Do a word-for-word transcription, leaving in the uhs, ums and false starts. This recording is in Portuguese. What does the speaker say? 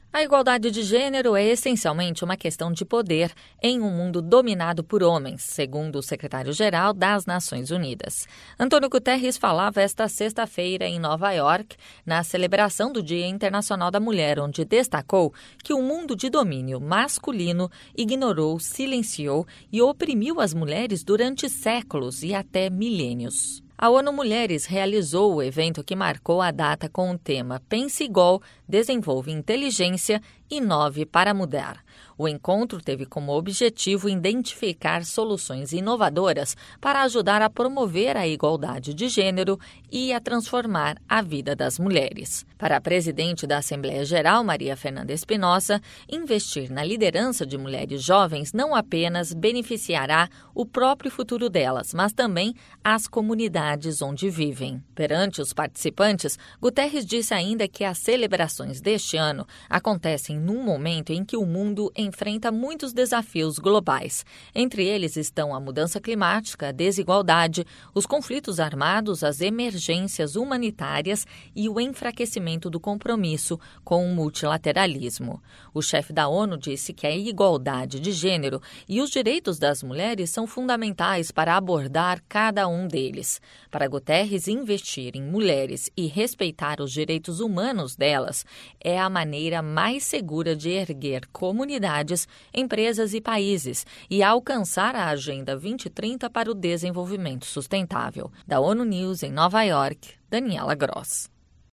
A igualdade de gênero é essencialmente uma questão de poder em um mundo dominado por homens, segundo o secretário-geral das Nações Unidas. Antônio Guterres falava esta sexta-feira em Nova York, na celebração do Dia Internacional da Mulher, onde destacou que o mundo de domínio masculino ignorou, silenciou e oprimiu as mulheres durante séculos e até milênios. A ONU Mulheres realizou o evento que marcou a data com o tema Pense Igual, Desenvolve Inteligência, Inove para Mudar. O encontro teve como objetivo identificar soluções inovadoras para ajudar a promover a igualdade de gênero e a transformar a vida das mulheres. Para a presidente da Assembleia Geral, Maria Fernanda Espinosa, investir na liderança de mulheres jovens não apenas beneficiará o próprio futuro delas, mas também as comunidades onde vivem. Perante os participantes, Guterres disse ainda que as celebrações deste ano acontecem num momento em que o mundo enfrenta muitos desafios globais. Entre eles estão a mudança climática, a desigualdade, os conflitos armados, as emergências humanitárias e o enfraquecimento do compromisso com o multilateralismo. O chefe da ONU disse que a igualdade de gênero e os direitos das mulheres são fundamentais para abordar cada um deles. Para Guterres, investir em mulheres e respeitar os direitos humanos delas é a maneira mais segura de erguer comunidades, empresas e países e alcançar a Agenda vinte trinta para o desenvolvimento sustentável. Da ONU News em Nova York, Daniela Gross.